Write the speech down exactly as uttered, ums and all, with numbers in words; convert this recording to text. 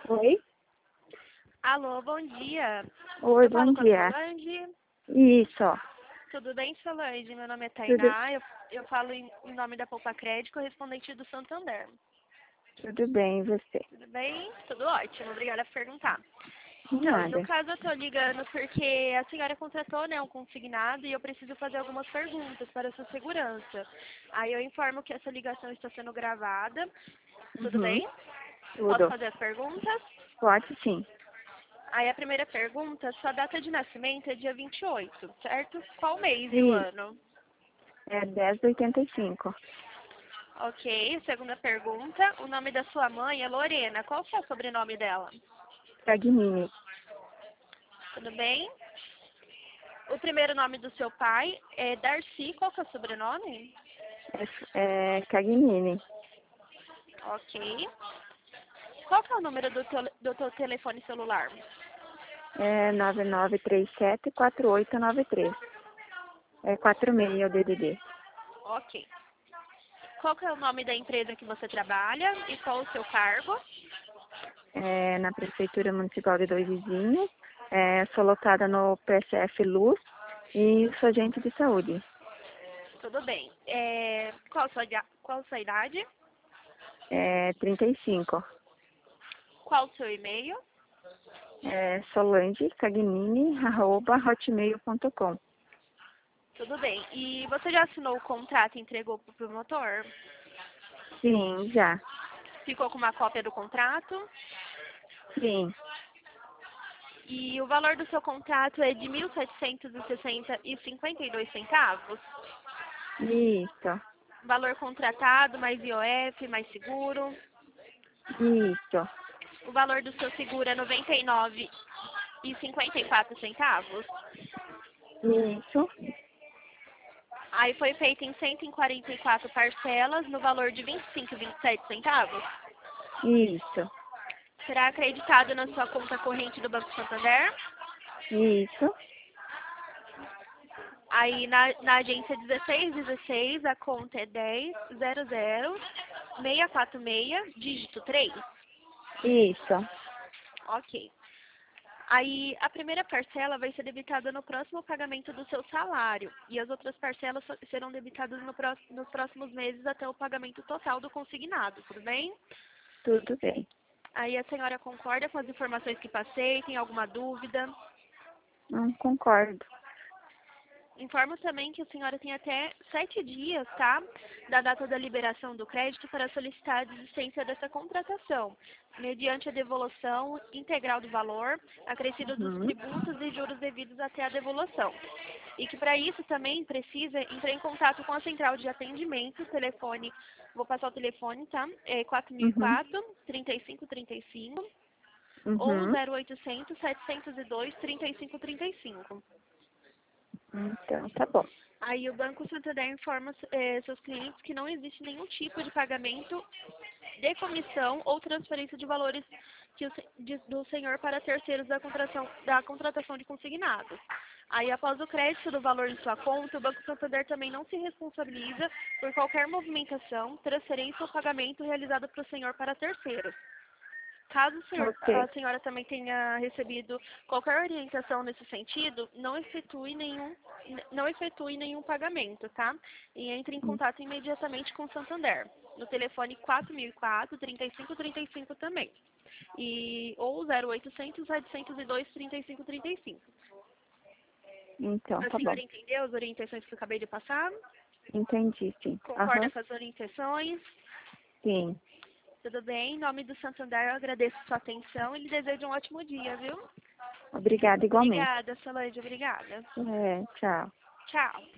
Oi? Alô, bom dia. Oi, Eu bom falo com a dia. Solange. Isso, Tudo bem, Solange? Meu nome é tudo, Tainá. Eu, eu falo em, em nome da Poupa Crédito, correspondente do Santander. tudo bem, e você? Tudo bem? Tudo ótimo. Obrigada por perguntar. Então, no Nada. caso, eu estou ligando porque a senhora contratou, né, um consignado e eu preciso fazer algumas perguntas para a sua segurança. Aí eu informo que essa ligação está sendo gravada. Tudo Uhum, bem? Posso tudo. fazer as perguntas? Pode sim. Aí a primeira pergunta, sua data de nascimento é dia vinte e oito, certo? Qual mês e o E ano? é dez de oitenta e cinco. Ok. Segunda pergunta, o nome da sua mãe é Lorena. Qual que é o sobrenome dela? Cagnini. Tudo bem? O primeiro nome do seu pai é Darcy. Qual que é o sobrenome? É, é Cagnini. Ok. Qual que é o número do teu, do teu telefone celular? É nove nove três sete quatro oito nove três. É quarenta e seis o D D D. Ok. Qual que é o nome da empresa que você trabalha e qual o seu cargo? É na Prefeitura Municipal de Dois Vizinhos. É, sou lotada no P S F Luz e sou agente de saúde. Tudo bem. É, qual, sua, dia- qual sua idade? É trinta e cinco. Qual o seu e-mail? É Solange Cagnini, arroba hotmail ponto com. Tudo bem. E você já assinou o contrato e entregou para o promotor? Sim, já. Ficou com uma cópia do contrato? Sim, E o valor do seu contrato é de mil setecentos e sessenta e cinquenta e dois centavos? isso, Valor contratado, mais I O F, mais seguro. isso, O valor do seu seguro é noventa e nove e cinquenta e quatro centavos? isso, Aí foi feito em cento e quarenta e quatro parcelas, no valor de vinte e cinco e vinte e sete centavos? isso, Será acreditado na sua conta corrente do Banco Santander? isso, Aí na, na agência dezesseis dezesseis, a conta é dez zero zero seis quatro seis, dígito três. isso. Ok. Aí a primeira parcela vai ser debitada no próximo pagamento do seu salário. E as outras parcelas so- serão debitadas no pró- nos próximos meses até o pagamento total do consignado, tudo bem? Tudo bem. Aí a senhora concorda com as informações que passei? Tem alguma dúvida? Não concordo. Informo também que a senhora tem até sete dias, tá? Da data da liberação do crédito para solicitar a desistência dessa contratação, mediante a devolução integral do valor, acrescido dos Uhum, tributos e juros devidos até a devolução. E que para isso também precisa entrar em contato com a central de atendimento, telefone, vou passar o telefone, tá? É quatro mil e uhum, quatro, trinta e cinco trinta e cinco ou uhum. zero oitocentos, setecentos e dois, trinta e cinco trinta e cinco. Então, tá bom. Aí o Banco Santander informa eh, seus clientes que não existe nenhum tipo de pagamento de comissão ou transferência de valores que o se- de- do senhor para terceiros da contratação, da contratação de consignados. Aí, após o crédito do valor em sua conta, o Banco Santander também não se responsabiliza por qualquer movimentação, transferência ou pagamento realizado para o senhor para terceiros. Caso o senhor- a Ok, senhora também tenha recebido qualquer orientação nesse sentido, não efetue nenhum, não efetue nenhum pagamento, tá? E entre em contato imediatamente com o Santander, no telefone quatro mil e quatro, trinta e cinco trinta e cinco também. E, ou zero oitocentos, setecentos e dois, trinta e cinco trinta e cinco. então, A tá bom. senhora entendeu as orientações que eu acabei de passar? Entendi, sim. Concorda Aham, com as orientações? sim. Tudo bem? Em nome do Santander, eu agradeço a sua atenção e lhe desejo um ótimo dia, viu? Obrigada igualmente. Obrigada, Solange, obrigada. É, tchau. Tchau.